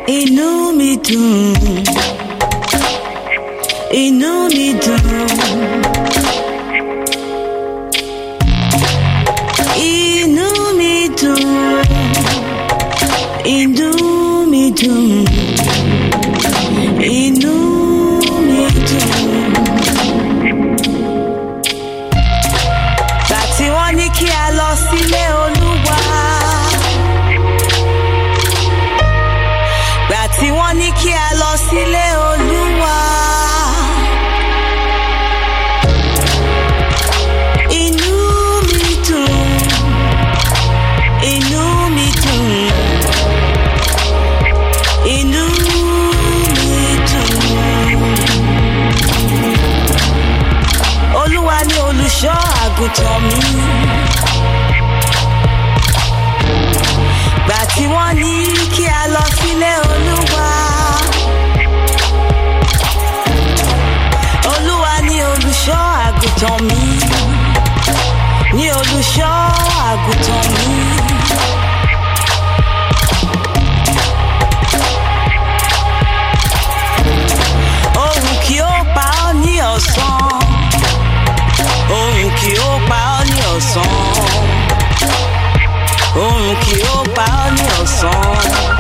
inú mi dùn, inú mi dùn, inú mi dùn, inú mi dùn, inú mi dùn. Gbà tí wọ́n ní kí a lọ sílé Olúwa, gbà tí wọ́n ní kí a lọ sílé Olúwa. Inú mi dùn, inú mi dùn, inú mi dùn. Olúwa ni olùṣọ́ àgùntàn mi. Gbà tí wọ́n ní kí a lọ sílé Olúwa. Olúwa ni olùṣọ́ àgùntàn mi. Ni olùṣọ́ àgùntàn mi. Òun kì ó pa ọ́ ní ọ̀sán. Òun kì ó pa ọ́ ní ọ̀sán. Òun kì ó pa ọ́ ní ọ̀sán.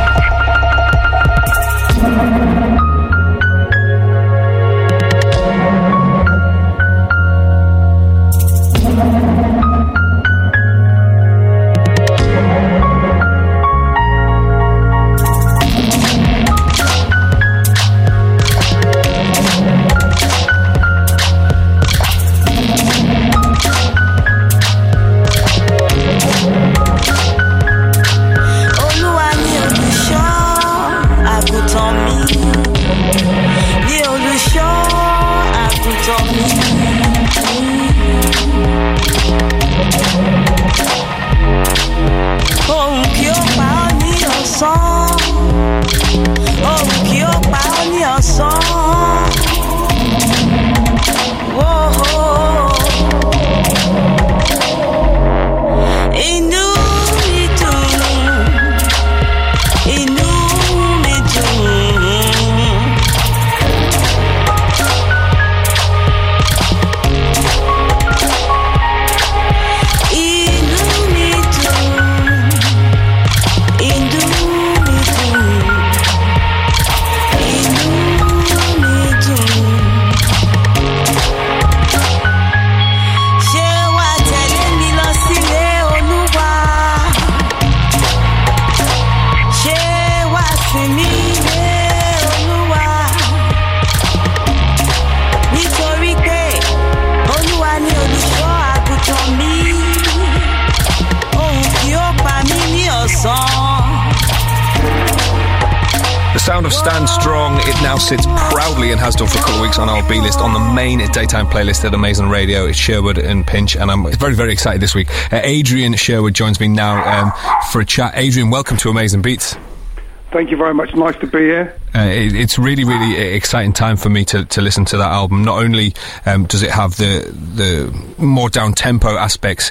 Sits proudly and has done for a couple of weeks on our B-list on the main daytime playlist at Amazing Radio. It's Sherwood and Pinch, and I'm very, very excited this week. Adrian Sherwood joins me now for a chat. Adrian, welcome to Amazing Beats. Thank you very much. Nice to be here. It's really, really exciting time for me to listen to that album. Not only does it have the more down-tempo aspects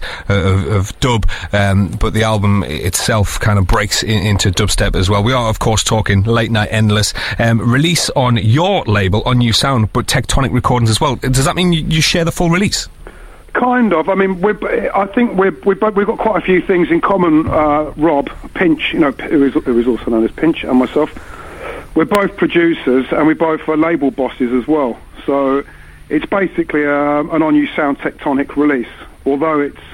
of dub, but the album itself kind of breaks into dubstep as well. We are, of course, talking Late Night Endless. Release on your label, On New Sound, but Tectonic Recordings as well. Does that mean you share the full release? Kind of. I mean, I think we've got quite a few things in common. Rob Pinch, who is also known as Pinch, and myself. We're both producers, and we're both label bosses as well. So it's basically an On New Sound Tectonic release. Although it's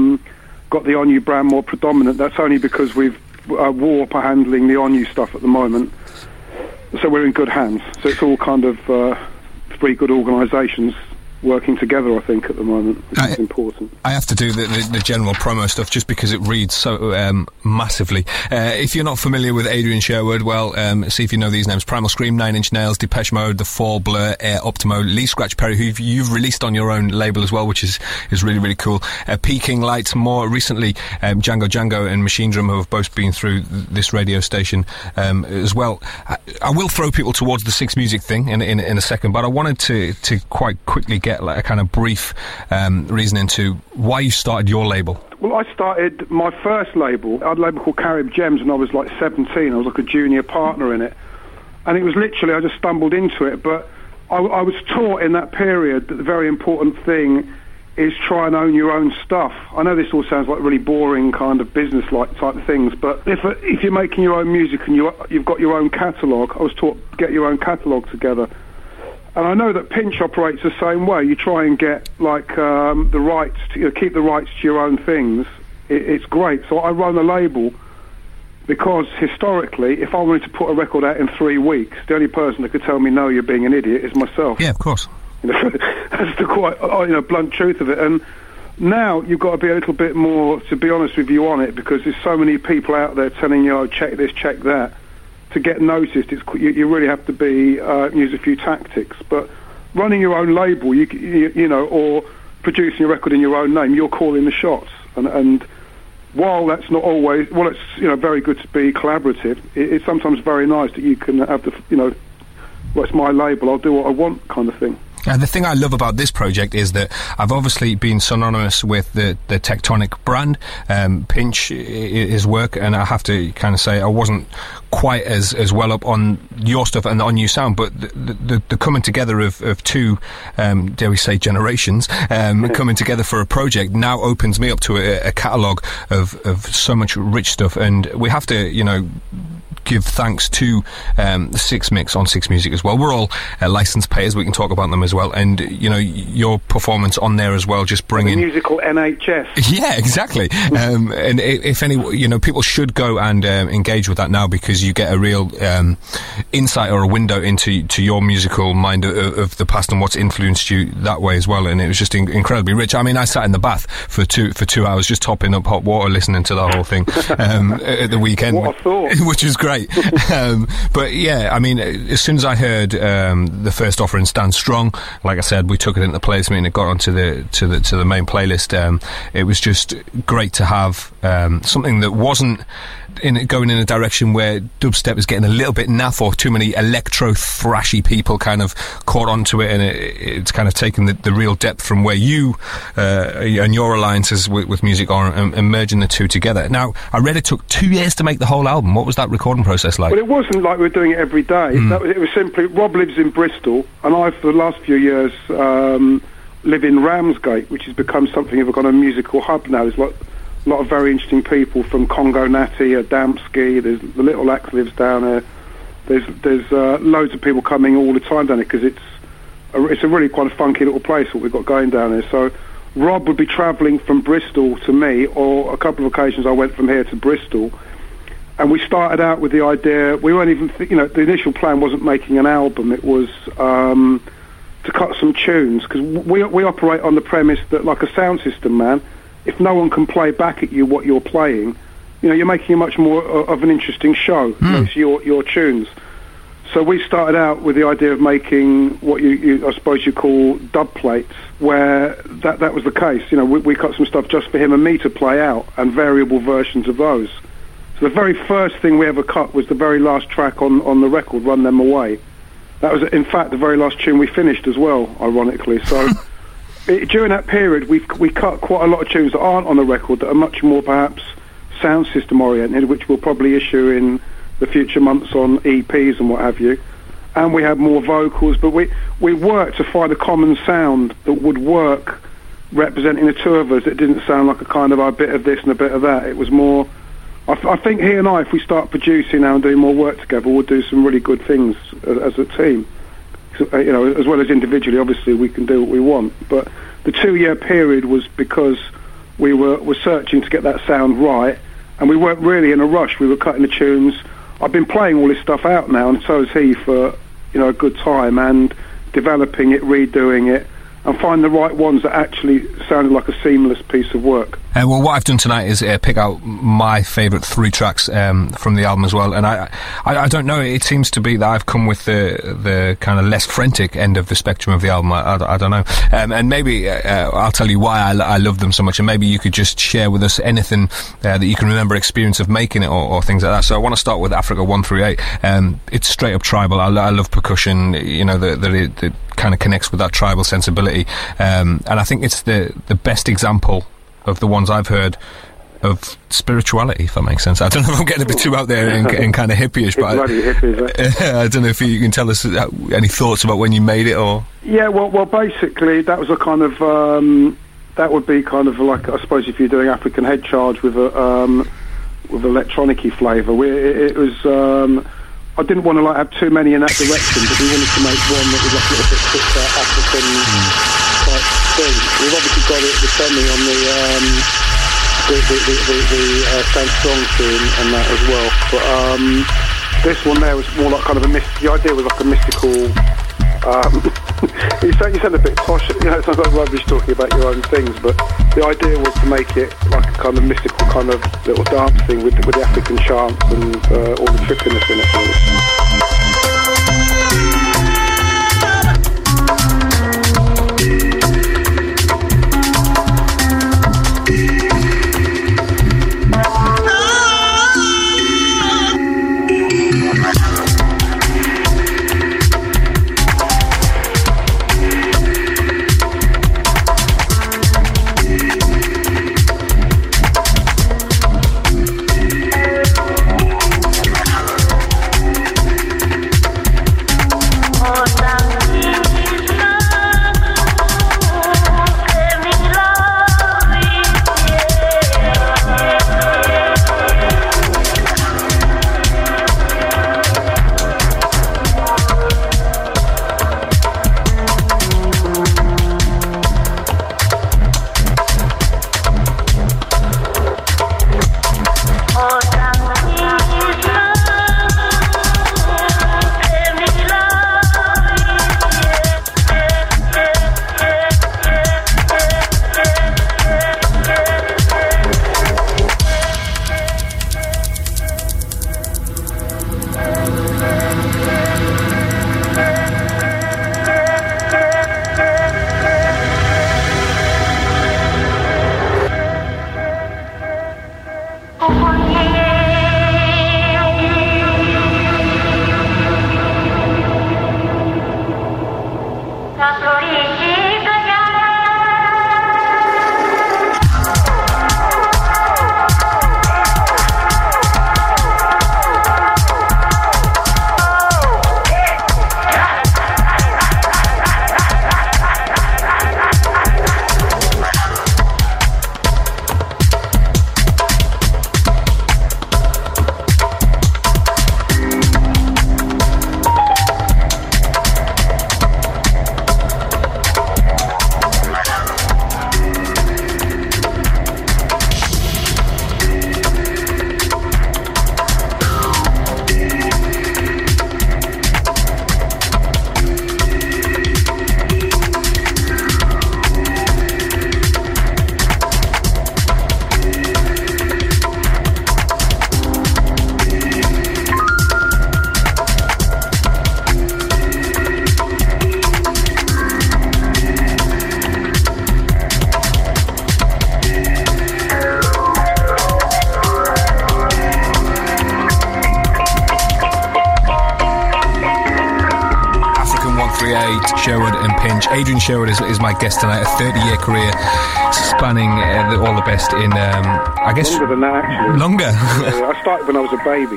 got the On New brand more predominant, that's only because we've Warp are handling the On New stuff at the moment. So we're in good hands. So it's all kind of three good organisations working together, I think, at the moment, which is important. I have to do the general promo stuff just because it reads so massively. If you're not familiar with Adrian Sherwood, well, see if you know these names: Primal Scream, Nine Inch Nails, Depeche Mode, The Fall, Blur, Air, Optimo, Lee Scratch Perry, who you've released on your own label as well, which is really, really cool. Peking Lights, more recently, Django and Machine Drum have both been through this radio station as well. I will throw people towards the Six Music thing in a second, but I wanted to quite quickly get get like a kind of brief reason into why you started your label. Well, I started my first label. I had a label called Carib Gems when I was like 17. I was like a junior partner in it. And it was literally, I just stumbled into it. But I was taught in that period that the very important thing is try and own your own stuff. I know this all sounds like really boring kind of business-like type of things, but if you're making your own music and you've got your own catalogue, I was taught to get your own catalogue together. And I know that Pinch operates the same way. You try and get like the rights, keep the rights to your own things. It's great. So I run a label because historically, if I wanted to put a record out in 3 weeks, the only person that could tell me no, you're being an idiot, is myself. Yeah, of course. That's the quite blunt truth of it. And now you've got to be a little bit more, to be honest with you, on it, because there's so many people out there telling you, oh, check this, check that. To get noticed, you really have to be use a few tactics. But running your own label, you know, or producing a record in your own name, you're calling the shots. And while that's not always, well, it's very good to be collaborative. It's sometimes very nice that you can have the well, it's my label, I'll do what I want kind of thing. And the thing I love about this project is that I've obviously been synonymous with the Tectonic brand, Pinch, his work, and I have to kind of say I wasn't quite as well up on your stuff and on New Sound, but the coming together of two, dare we say, generations, coming together for a project now opens me up to a catalogue of so much rich stuff, and we have to, give thanks to Six Mix on Six Music as well. We're all licensed payers. We can talk about them as well. And your performance on there as well, just bringing the musical NHS. Yeah, exactly. And if any, people should go and engage with that now, because you get a real insight or a window into your musical mind of the past and what's influenced you that way as well. And it was just incredibly rich. I mean, I sat in the bath for two hours just topping up hot water, listening to the whole thing at the weekend. What a thought. Which is great. But yeah, I mean, as soon as I heard the first offering, Stand Strong, like I said, we took it into the placement and it got onto the main playlist. It was just great to have something that wasn't going in a direction where dubstep is getting a little bit naff, or too many electro thrashy people kind of caught onto it, and it's kind of taken the real depth from where you and your alliances with music are, and merging the two together. Now, I read it took 2 years to make the whole album. What was that recording process like? Well, it wasn't like we were doing it every day. It was simply, Rob lives in Bristol, and I, for the last few years, live in Ramsgate, which has become something of a kind of musical hub now. There's a lot of very interesting people from Congo Natty, Adamski, there's the Little Axe lives down there. There's loads of people coming all the time down there, because it's a really quite a funky little place what we've got going down there. So Rob would be travelling from Bristol to me, or a couple of occasions I went from here to Bristol. And we started out with the idea, we weren't even, the initial plan wasn't making an album, it was to cut some tunes, because we operate on the premise that, like a sound system, man, if no one can play back at you what you're playing, you're making a much more of an interesting show. It's your tunes. So we started out with the idea of making what you I suppose you call dub plates, where that was the case. We cut some stuff just for him and me to play out, and variable versions of those. The very first thing we ever cut was the very last track on the record, Run Them Away. That was, in fact, the very last tune we finished as well, ironically. So during that period, we cut quite a lot of tunes that aren't on the record, that are much more perhaps sound system oriented, which we'll probably issue in the future months on EPs and what have you. And we had more vocals, but we worked to find a common sound that would work, representing the two of us. It didn't sound like a kind of a bit of this and a bit of that. It was more... I think he and I, if we start producing now and doing more work together, we'll do some really good things as a team. So, as well as individually, obviously, we can do what we want. But the 2-year period was because we were searching to get that sound right, and we weren't really in a rush. We were cutting the tunes. I've been playing all this stuff out now, and so has he, for a good time, and developing it, redoing it, and find the right ones that actually sounded like a seamless piece of work. Well, what I've done tonight is pick out my favourite 3 tracks from the album as well, and I don't know, it seems to be that I've come with the kind of less frantic end of the spectrum of the album. I don't know, and maybe I'll tell you why I love them so much, and maybe you could just share with us anything that you can remember experience of making it, or things like that. So I want to start with Africa 1 through 8. It's straight up tribal. I love percussion, the kind of connects with that tribal sensibility. And I think it's the best example of the ones I've heard of spirituality, if that makes sense. I don't know if I'm getting a bit too out there and kind of hippie-ish, but I don't know if you can tell us any thoughts about when you made it, or... Yeah, well, basically, that was a kind of... that would be kind of like, I suppose, if you're doing African Head Charge with electronic-y flavour. It was... I didn't want to have too many in that direction, but we wanted to make one that was like a little bit African type thing. We've obviously got it depending on the Stand Strong tune and that as well. But this one there was more like kind of the idea was like a mystical. You sound a bit posh, it sounds like rubbish talking about your own things, but the idea was to make it like a kind of mystical kind of little dance thing with the African chants and all the trippiness in it. Sherwood and Pinch. Adrian Sherwood is my guest tonight. A 30-year career spanning all the best in, I guess... Longer than that, actually. Longer? I started when I was a baby.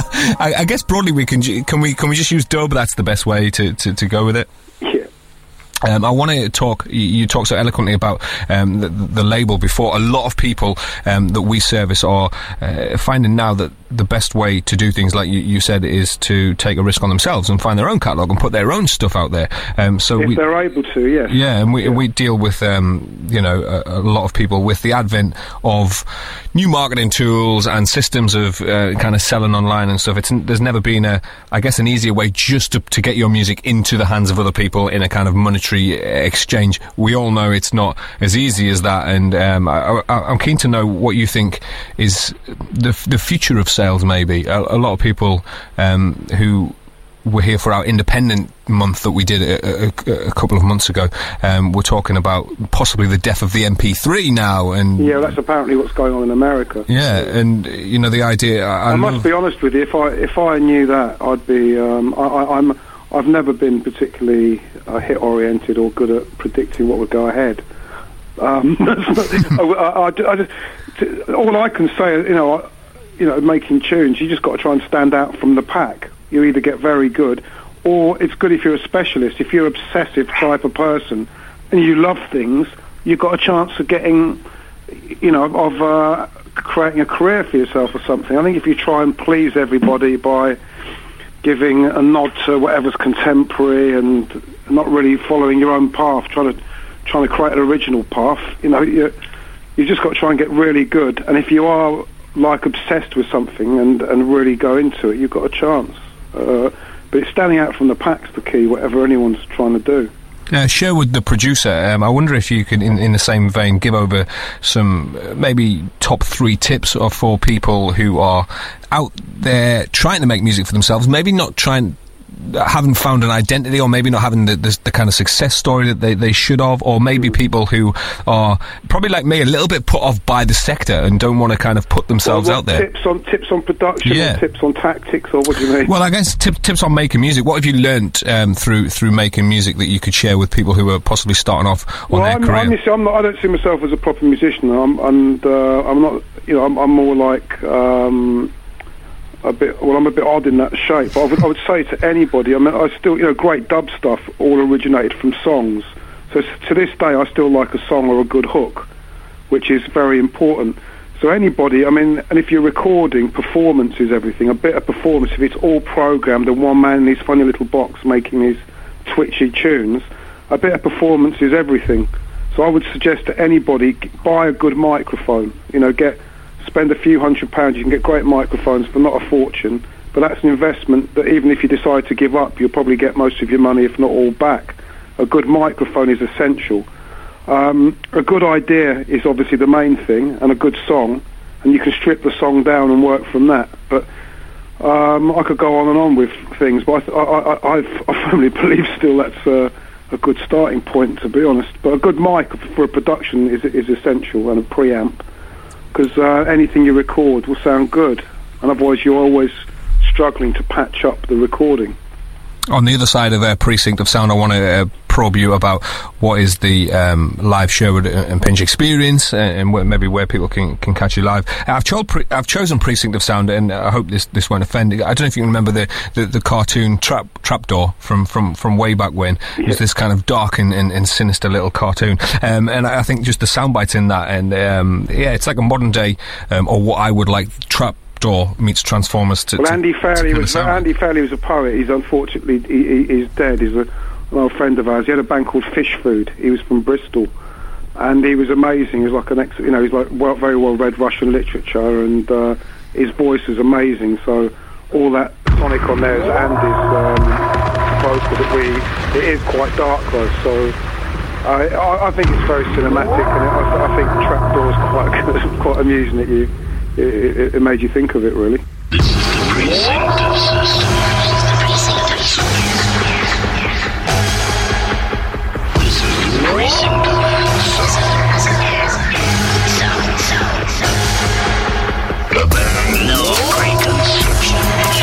I guess broadly we can we just use dub? That's the best way to go with it? Yeah. I want to talk. You talked so eloquently about the label before. A lot of people that we service are finding now that the best way to do things, like you said, is to take a risk on themselves and find their own catalogue and put their own stuff out there. So if they're able to, yes. Yeah, and we deal with a lot of people with the advent of new marketing tools and systems of kind of selling online and stuff. There's never been an easier way just to get your music into the hands of other people in a kind of monetary exchange. We all know it's not as easy as that, and I'm keen to know what you think is the future of sales. Maybe a lot of people who were here for our independent month that we did a couple of months ago, we're talking about possibly the death of the MP3 now, and yeah, that's apparently what's going on in America. Yeah, and the idea. I must be honest with you. If I knew that, I'd be. I've never been particularly hit-oriented or good at predicting what would go ahead. All I can say, making tunes, you just got to try and stand out from the pack. You either get very good, or it's good if you're a specialist. If you're an obsessive type of person and you love things, you've got a chance of getting, creating a career for yourself or something. I think if you try and please everybody by giving a nod to whatever's contemporary and not really following your own path, trying to create an original path, you've just got to try and get really good. And if you are like obsessed with something and really go into it, you've got a chance. But it's standing out from the pack's the key, whatever anyone's trying to do. Sherwood, the producer, I wonder if you could, in the same vein, give over some maybe top 3 tips for people who are out there trying to make music for themselves, maybe haven't found an identity, or maybe not having the kind of success story that they should have, or maybe people who are probably like me, a little bit put off by the sector and don't want to kind of put themselves out there. Tips on production, or tips on tactics, or what do you mean? Well, I guess tips on making music. What have you learnt through making music that you could share with people who are possibly starting off on their career? I don't see myself as a proper musician. I'm not. I'm more like. I'm a bit odd in that shape. But I would say to anybody, I still, great dub stuff all originated from songs. So to this day, I still like a song or a good hook, which is very important. So anybody, and if you're recording, performance is everything. A bit of performance, if it's all programmed and one man in his funny little box making his twitchy tunes, a bit of performance is everything. So I would suggest to anybody, buy a good microphone. Spend a few £100, you can get great microphones for not a fortune, but that's an investment that even if you decide to give up, you'll probably get most of your money, if not all, back. A good microphone is essential. A good idea is obviously the main thing, and a good song, and you can strip the song down and work from that. But I could go on and on with things, but I firmly believe still that's a good starting point, to be honest. But a good mic for a production is essential, and a preamp. Because anything you record will sound good, and otherwise you're always struggling to patch up the recording. On the other side of Precinct of Sound, I want to probe you about what is the live Sherwood and Pinch experience, and maybe where people can catch you live. I've chosen Precinct of Sound, and I hope this won't offend. I don't know if you can remember the cartoon Trapdoor from way back when. Yeah. It was this kind of dark and sinister little cartoon, and I think just the sound bites in that, and it's like a modern day, or what I would like, Trapdoor meets Transformers. Andy Fairley was a poet. He's unfortunately he's dead. He's an old friend of ours. He had a band called Fish Food. He was from Bristol, and he was amazing. He was like he's like very well read Russian literature, and his voice is amazing. So all that sonic on there is Andy's vocal. It is quite dark though. So I think it's very cinematic, and I think Trapdoor is quite amusing. It made you think of it, really. This is the Precinct of Systems. This is the Precinct of Sound. No preconceptions.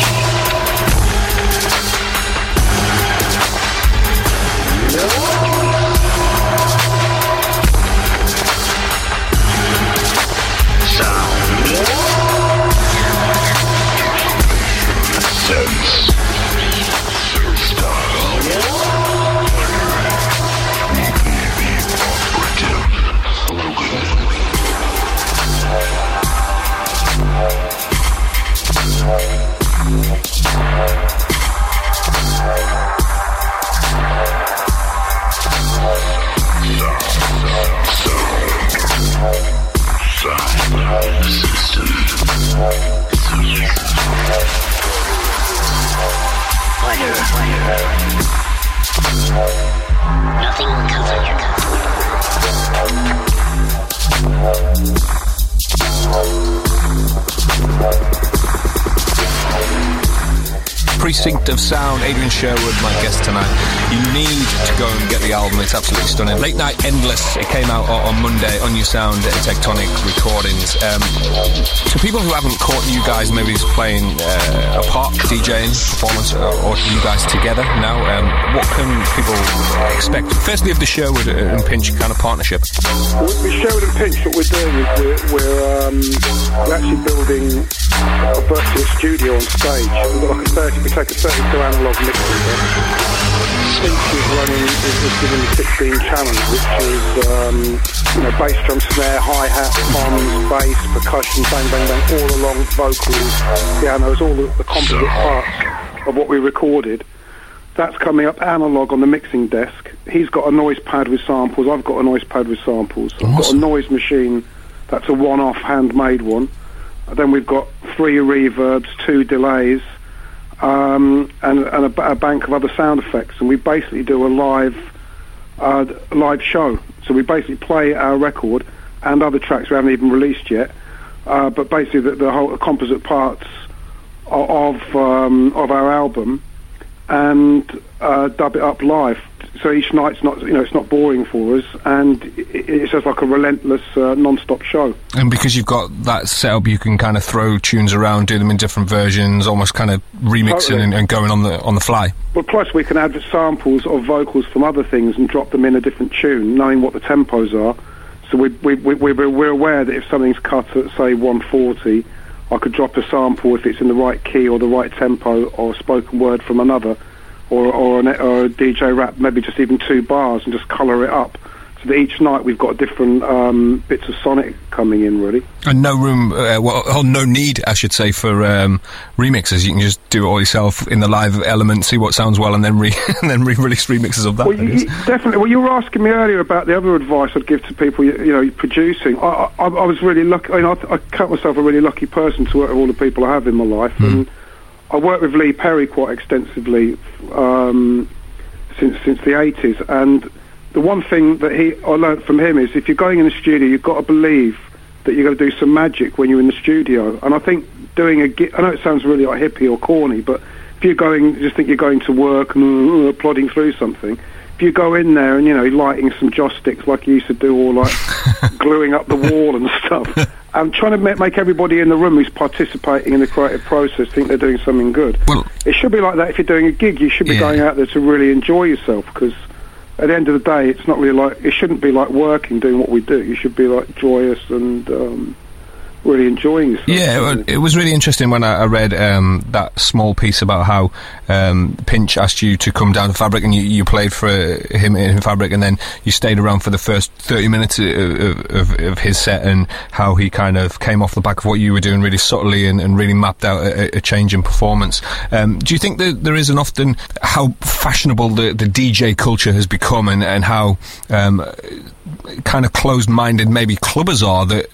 Nothing will comfort your Precinct of Sound. Adrian Sherwood, my guest tonight. You need to go and get the album. It's absolutely stunning. Late Night Endless. It came out on Monday on New Sound Tectonic Recordings. To people who haven't caught you guys, maybe it's playing apart, DJing, performance, or you guys together now, what can people expect? Firstly, of the Sherwood and Pinch kind of partnership. With Sherwood and Pinch, what we're doing is we're actually building a virtual studio on stage. We've got like we take a 32 analog mixing desk. Pinch is doing the 16 challenge, which is bass, drum, snare, hi-hat, toms, bass, percussion, bang, bang, bang, all along, vocals, pianos, all the composite parts of what we recorded. That's coming up analog on the mixing desk. He's got a noise pad with samples. I've got a noise pad with samples. Awesome. I've got a noise machine. That's a one-off handmade one. Then we've got 3 reverbs, 2 delays, and a bank of other sound effects. And we basically do a live show. So we basically play our record and other tracks we haven't even released yet. But basically the whole composite parts of our album, and dub it up live. So each night's not, it's not boring for us, and it's just like a relentless, non-stop show. And because you've got that setup, you can kind of throw tunes around, do them in different versions, almost kind of remixing and going on the fly. Well, plus we can add samples of vocals from other things and drop them in a different tune, knowing what the tempos are. So we're aware that if something's cut at, say, 140, I could drop a sample if it's in the right key or the right tempo, or spoken word from another, or a DJ rap, maybe just even 2 bars, and just colour it up. So that each night we've got different bits of sonic coming in, really. And no room, no need, I should say, for remixes. You can just do it all yourself in the live element, see what sounds well, and then re-release remixes of that. Well, definitely. Well, you were asking me earlier about the other advice I'd give to people, producing. I was really lucky. I count myself a really lucky person to work with all the people I have in my life, and I worked with Lee Perry quite extensively since the 80s, and the one thing that I learnt from him is if you're going in the studio, you've got to believe that you're going to do some magic when you're in the studio. And I think doing a gig, I know it sounds really like hippie or corny, but if you're just think you're going to work and plodding through something, if you go in there and, lighting some joss sticks like you used to do, or like gluing up the wall and stuff, and trying to make everybody in the room who's participating in the creative process think they're doing something good. Well, it should be like that if you're doing a gig. You should be going out there to really enjoy yourself, because at the end of the day, it's not really it shouldn't be like working, doing what we do. You should be like joyous and really enjoying yourself. Yeah, it was really interesting when I read that small piece about how Pinch asked you to come down to Fabric, and you played for him in Fabric, and then you stayed around for the first 30 minutes of his set, and how he kind of came off the back of what you were doing really subtly and really mapped out a change in performance. Do you think that there is an often how fashionable the DJ culture has become, and how kind of closed-minded maybe clubbers are, that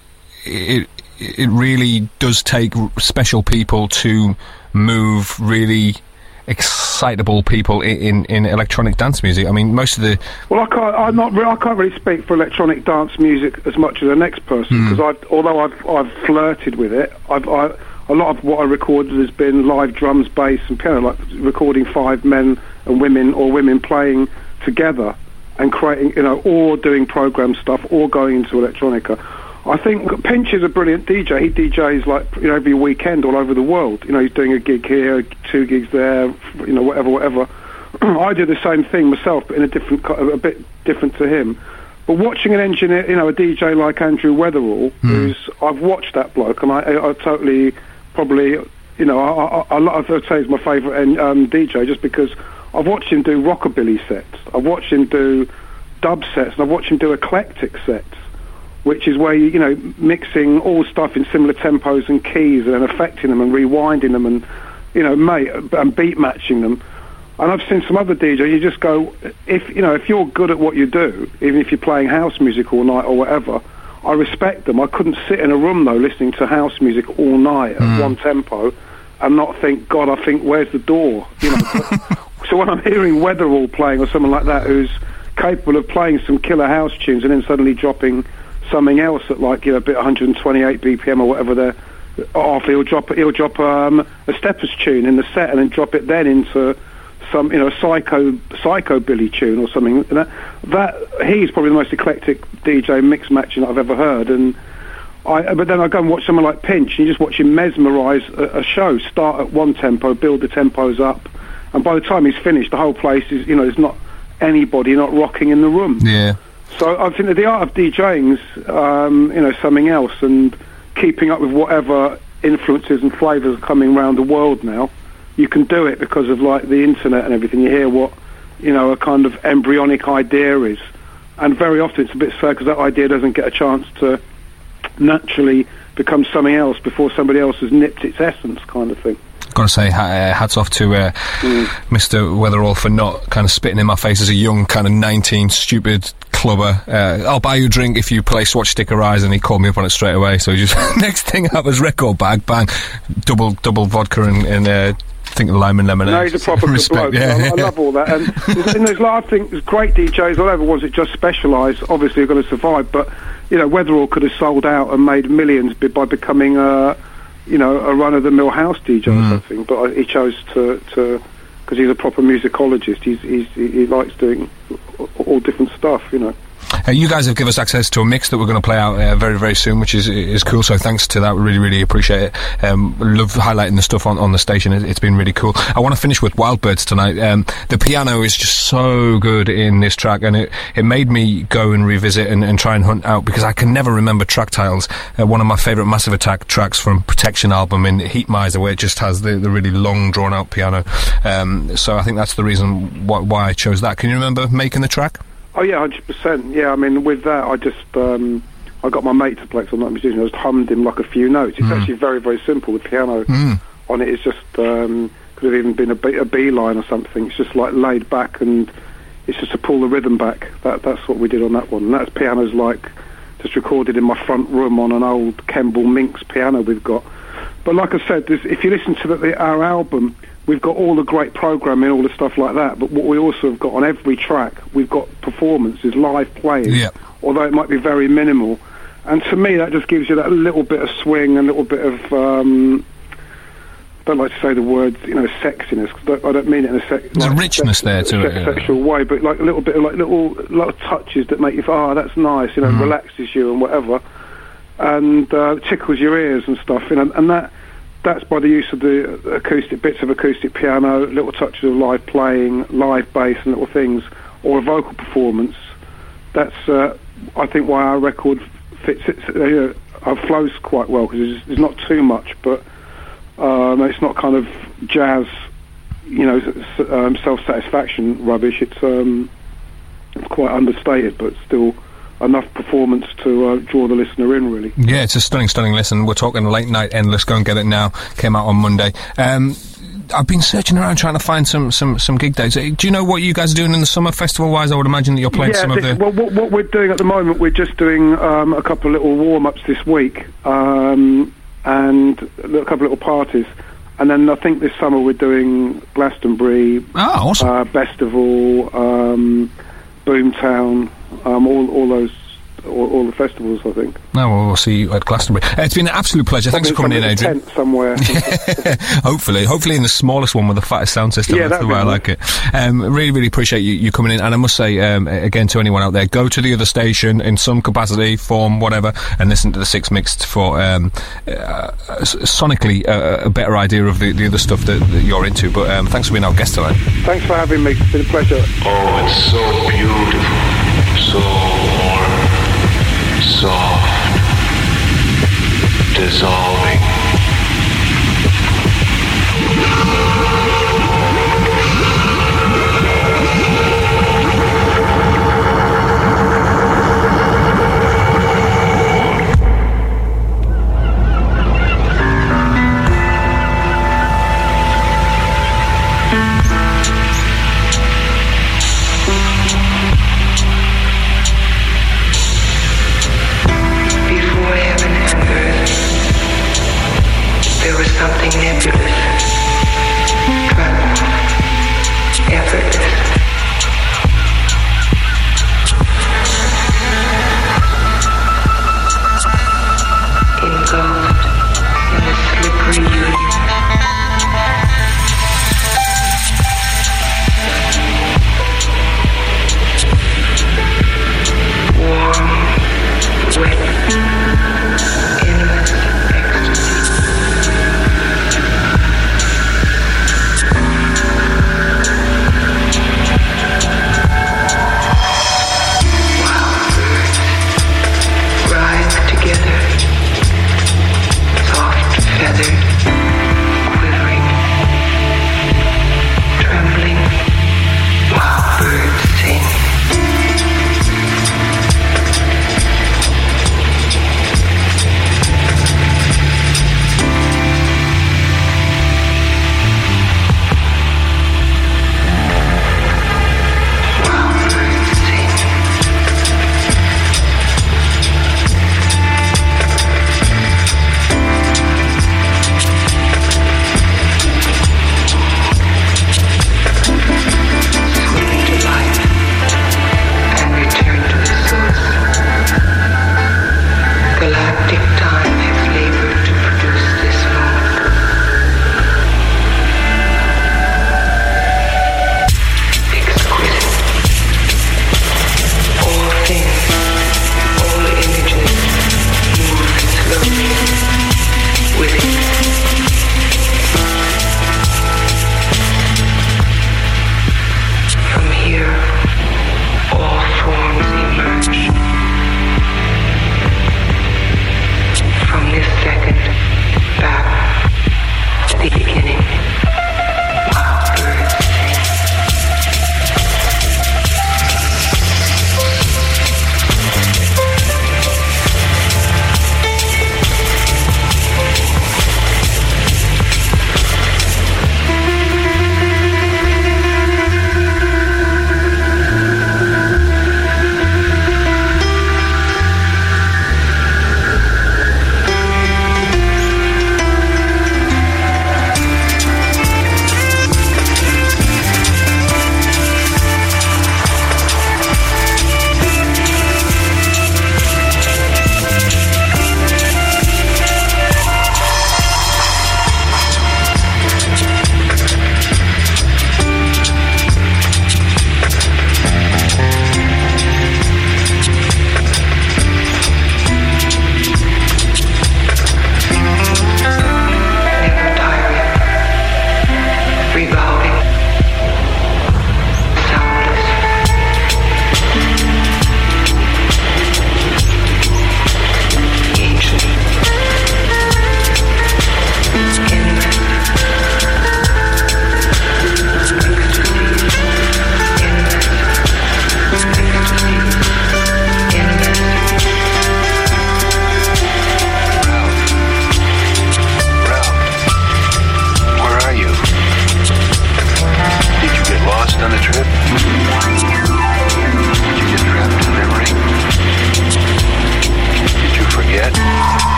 it really does take special people to move really excitable people in electronic dance music? I mean, most of the... Well, I can't really speak for electronic dance music as much as the next person, because although I've flirted with it, a lot of what I recorded has been live drums, bass and piano, like recording 5 men and women, or women playing together and creating, or doing program stuff, or going into electronica. I think Pinch is a brilliant DJ. He DJs like every weekend all over the world. He's doing a gig here, 2 gigs there, whatever. I do the same thing myself, but in a bit different to him. But watching an engineer, a DJ like Andrew Weatherall, I've watched that bloke, and I totally probably, I'd say he's my favourite DJ, just because I've watched him do rockabilly sets, I've watched him do dub sets, and I've watched him do eclectic sets, which is where mixing all stuff in similar tempos and keys, and then affecting them and rewinding them, and and beat matching them. And I've seen some other DJs, you just go, if you're good at what you do, even if you're playing house music all night or whatever, I respect them. I couldn't sit in a room though listening to house music all night at one tempo and not think, God, I think, where's the door? So when I'm hearing Weatherall playing, or someone like that who's capable of playing some killer house tunes and then suddenly dropping something else at a bit 128 BPM or whatever off, he'll drop a Steppers tune in the set, and then drop it then into some, you know, psychobilly tune or something. And that he's probably the most eclectic DJ mix matching I've ever heard. And but then I go and watch someone like Pinch, and you just watch him mesmerise a show. Start at one tempo, build the tempos up, and by the time he's finished, the whole place is, you know, there's not anybody not rocking in the room. Yeah. So I think that the art of DJing's, you know, something else, and keeping up with whatever influences and flavours are coming around the world now. You can do it because of, like, the internet and everything. You hear what, you know, a kind of embryonic idea is, and very often it's a bit sad because that idea doesn't get a chance to naturally become something else before somebody else has nipped its essence, kind of thing. Got to say, hats off to Mr. Weatherall for not kind of spitting in my face as a young kind of 19 stupid clubber. I'll buy you a drink if you play Swatch Sticker Rise, and he called me up on it straight away. So he just next thing up was record bag, bang, double vodka and I think lime and lemonade. No, he's a proper good bloke. Yeah. I love all that. And there's, I think there's great DJs all over. Was it just specialised? Obviously, you're going to survive. But, you know, Weatherall could have sold out and made millions by becoming you know, a run-of-the-mill house DJ or something. But he chose to because he's a proper musicologist. He likes doing all different stuff, you know. You guys have given us access to a mix that we're going to play out very, very soon, which is cool. So thanks to that, we really, really appreciate it. Love highlighting the stuff on the station. It's been really cool. I want to finish with Wildbirds tonight. The piano is just so good in this track, and it made me go and revisit and try and hunt out, because I can never remember track titles. One of my favourite Massive Attack tracks from Protection album in Heat Miser, where it just has the really long, drawn-out piano. So I think that's the reason why I chose that. Can you remember making the track? Oh yeah, 100%. Yeah, I mean, with that, I just I got my mate to play, 'cause I'm not a musician. I just hummed him like a few notes. It's actually very, very simple. The piano on it is just could have even been a B line or something. It's just like laid back, and it's just to pull the rhythm back. That's what we did on that one. And that's piano's like just recorded in my front room on an old Kemble Minx piano we've got. But like I said, if you listen to our album, we've got all the great programming, all the stuff like that, but what we also have got on every track, we've got performances, live playing, although it might be very minimal. And to me, that just gives you that little bit of swing and a little bit of, I don't like to say the word, you know, sexiness, because I don't mean it in there's a richness there to it. Sexual way, but like a little bit of like little touches that make you feel, oh, that's nice, you know, relaxes you and whatever, and tickles your ears and stuff, you know, and that's by the use of the acoustic bits of acoustic piano, little touches of live playing, live bass and little things, or a vocal performance. That's, I think, why our record flows quite well, because there's not too much, but it's not kind of jazz, you know, self-satisfaction rubbish. It's quite understated, but still enough performance to draw the listener in, really. Yeah, it's a stunning listen. We're talking Late Night Endless. Go and get it now. Came out on Monday. I've been searching around trying to find some gig dates. Do you know what you guys are doing in the summer, festival-wise? I would imagine that you're playing some of the... Well, what we're doing at the moment, we're just doing a couple of little warm-ups this week, and a couple of little parties. And then I think this summer we're doing Glastonbury, awesome. Festival, Boomtown, all the festivals, I think. No, well, we'll see you at Glastonbury. It's been an absolute pleasure. Thanks for coming in, Adrian. Tent somewhere. hopefully in the smallest one with the fattest sound system. Yeah, that's the way I like it. Really, really appreciate you coming in. And I must say, again, to anyone out there, go to the other station in some capacity, form, whatever, and listen to the Six Mixed for sonically a better idea of the other stuff that you're into. But thanks for being our guest tonight. Thanks for having me. It's been a pleasure. Oh, it's so beautiful, so warm, soft, dissolving. Before heaven and earth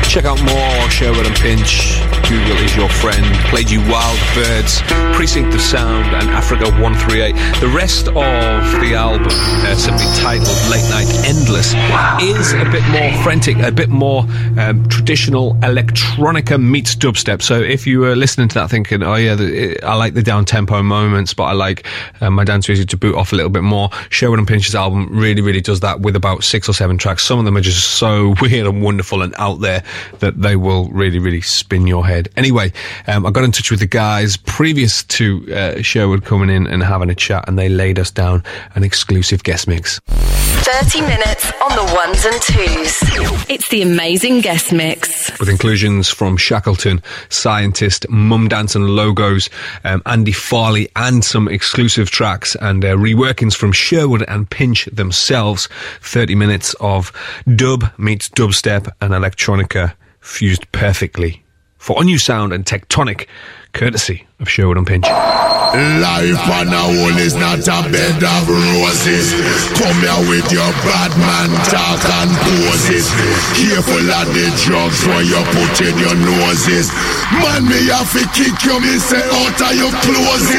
Check out more Sherwood and Pinch. Google is your friend. Played you Wild Birds, Precinct of Sound, and Africa 138. The rest of the album, simply titled Late Night Endless, is a bit more frantic, a bit more traditional electronica meets dubstep. So if you were listening to that thinking, oh yeah, I like the down-tempo moments, but I like my dance music to boot off a little bit more, Sherwood and Pinch's album really, really does that with about 6 or 7 tracks. Some of them are just so weird and wonderful and out there that they will really, really spin your head. Anyway, I got in touch with the guys previous to Sherwood coming in and having a chat, and they laid us down an exclusive guest mix. 30 minutes on the ones and twos. It's the amazing guest mix. With inclusions from Shackleton, Scientist, Mum Dance and Logos, Andy Farley, and some exclusive tracks and reworkings from Sherwood and Pinch themselves. 30 minutes of dub meets dubstep and electronica fused perfectly for a new sound and tectonic, courtesy of Sherwood and Pinch. Life on a whole is not a bed of roses. Come here with your bad man talk and poses. Careful of the drugs when you put in your noses. Man, me have to kick you, me say out of your clothes.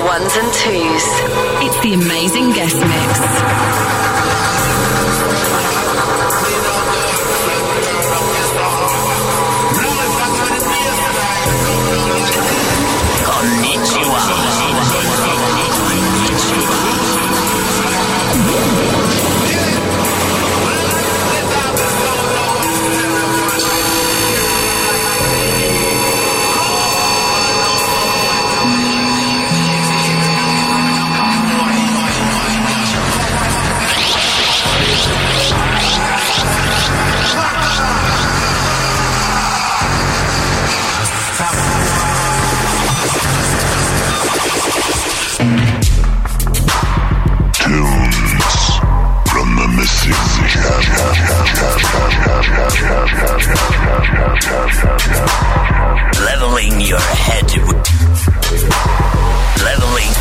ones and twos. It's the amazing guest mix. Leveling your head. Leveling.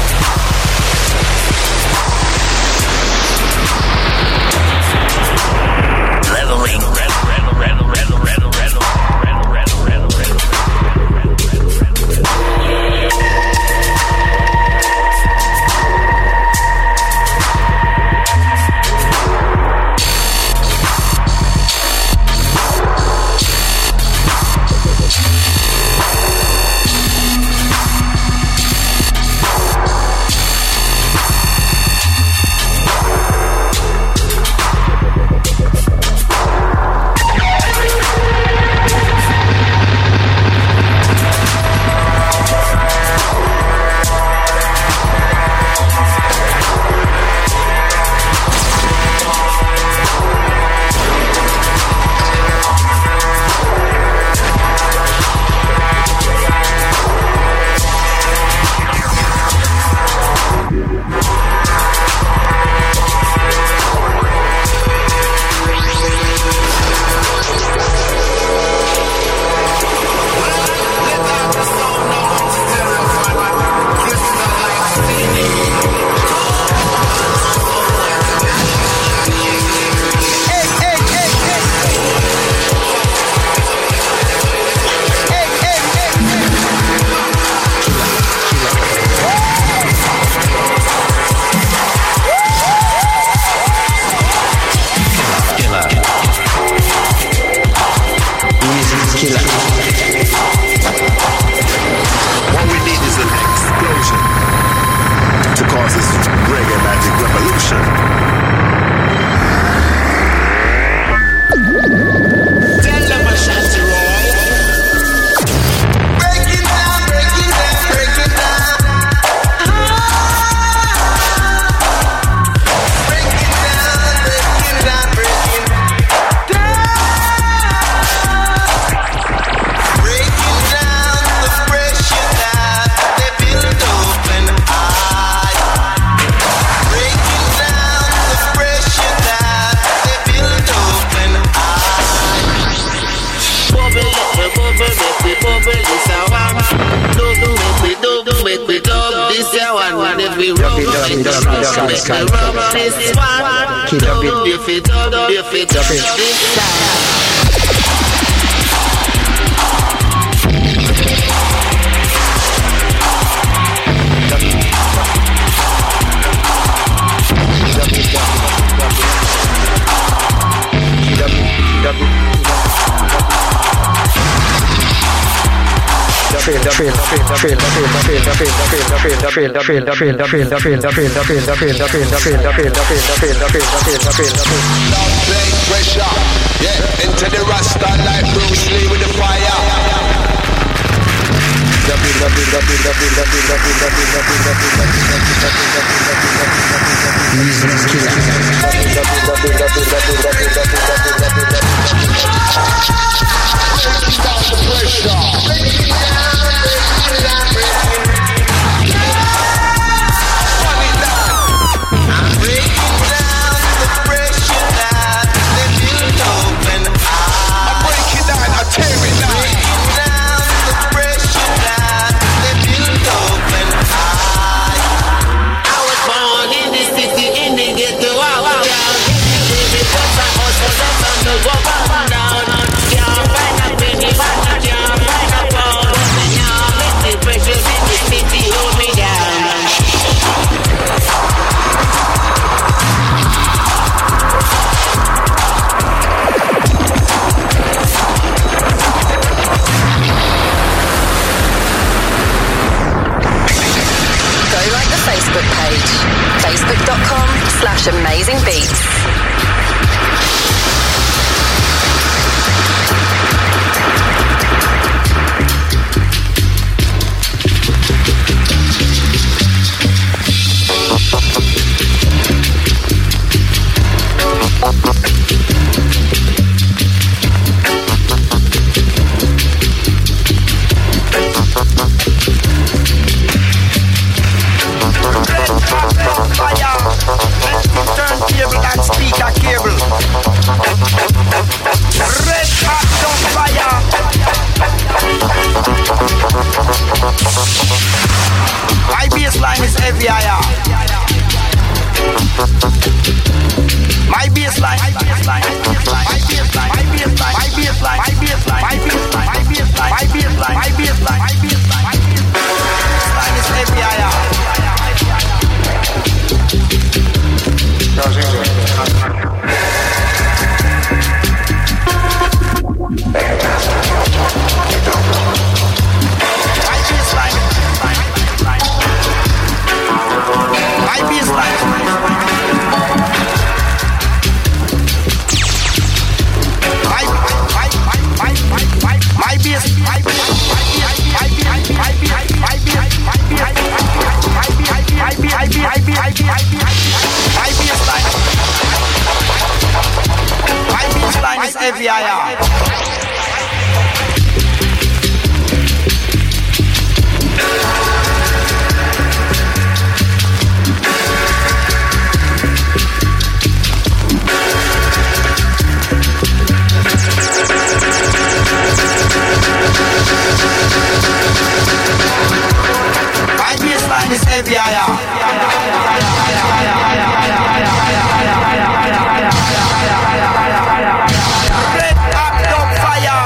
Into the Rasta like Bruce Lee with the fire. Precious facebook.com/amazingbeats. Turntable and speaker cable. Red hot on fire. My bassline is heavy higher. My bassline, my bassline, my bassline, my bassline, my bassline, my bassline, my bassline, my bassline, my bassline, my bassline, my bassline is heavy higher. Is heavy higher. My bassline is heavy higher. Red hot dog fire.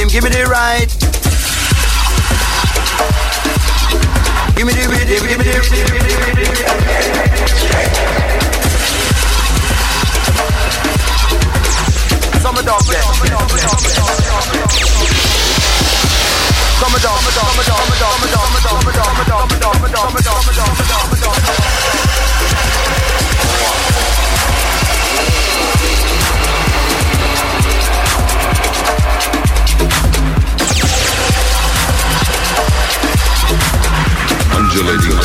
rhythm, give me the right. Give me the rhythm, give me the rhythm. Summer dog there. Summer dog. Undulating.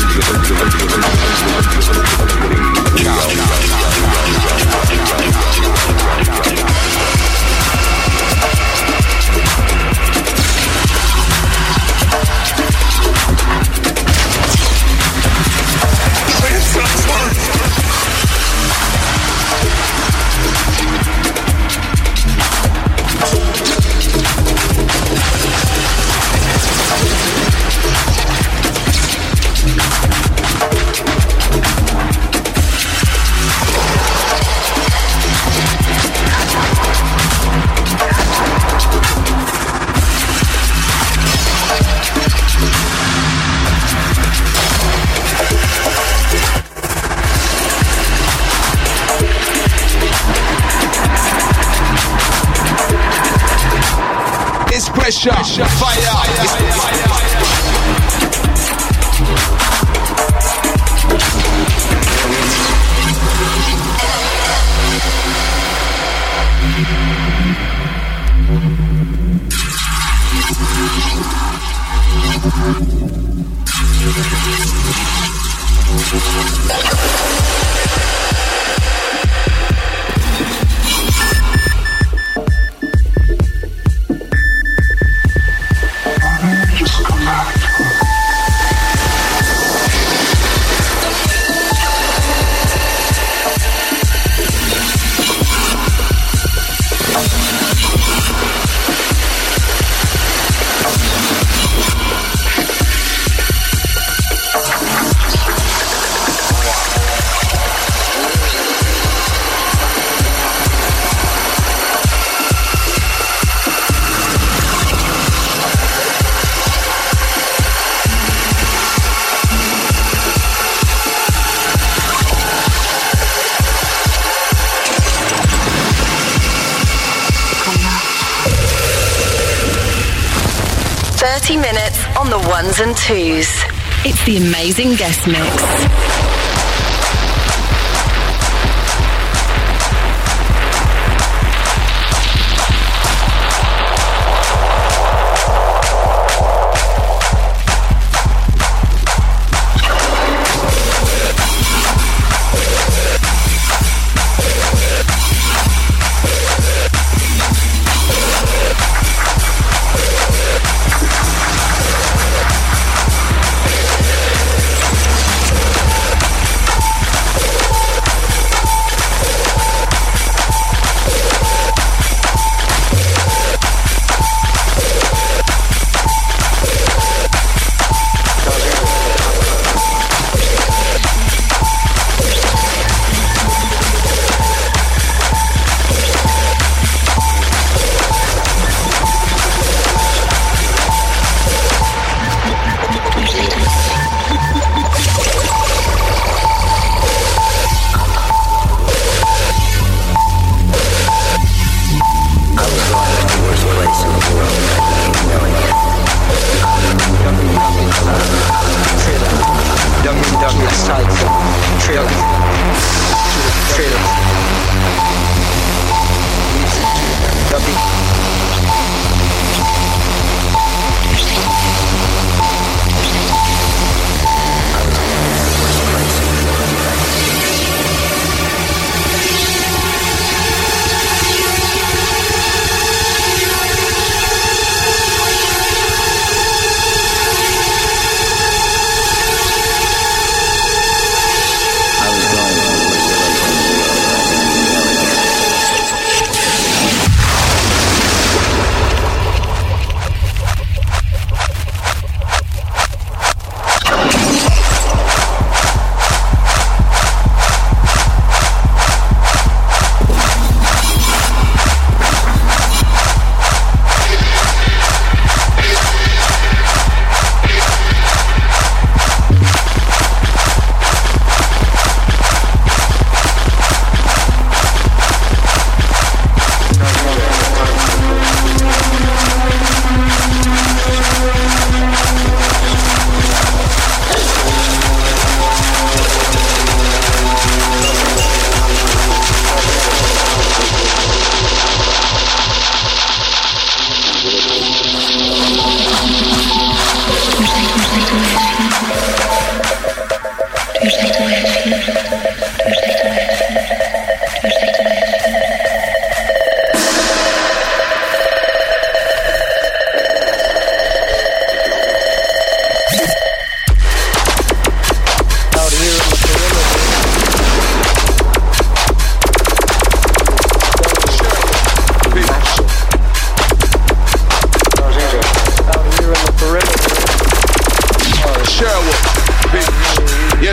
Pressure, fire. Minutes on the ones and twos. It's the amazing guest mix.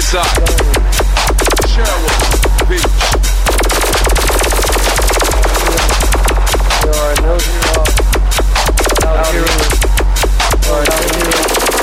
Riverside, Sherwood, Beach. There are no heroes without heroes. There are no heroes.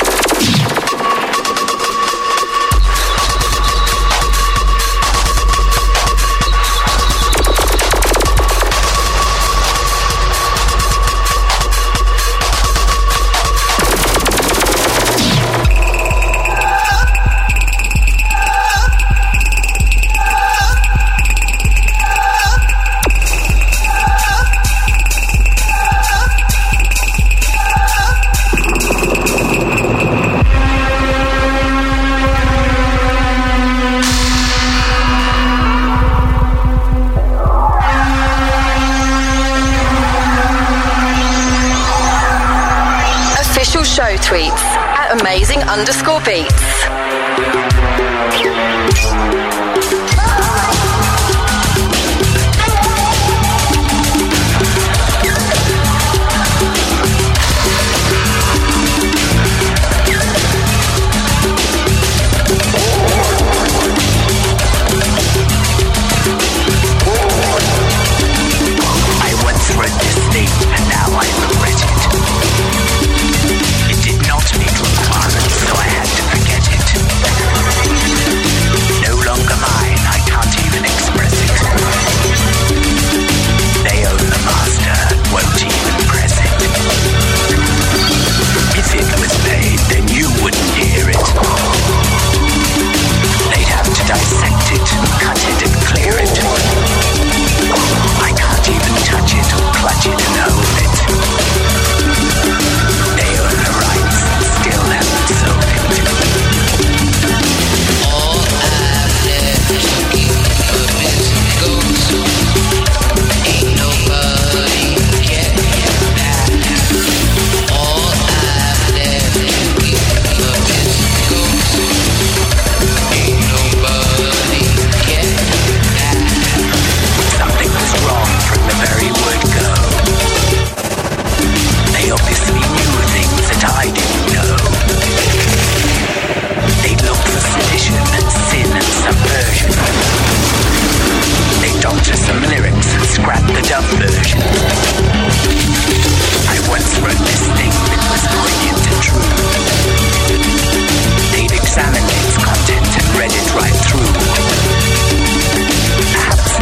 Show tweets at amazing_beats. I once read this thing and now I regret it. It did not meet requirements, so I had to forget it. No longer mine, I can't even express it. They own the master, won't even press it. If it was paid, then you wouldn't hear it. They'd have to dissect it, cut it and clear it. I can't even touch it or clutch it and hold it. They own the rights, still haven't sold it. All I've left to keep up is ghosts. Ain't nobody getting back. All I've left to keep up is ghosts. Ain't nobody getting back. Something was wrong from the very word go. They obviously knew things that I didn't know. They looked for sedition and sin and subversion. They doctored some lyrics and scrapped the dub version.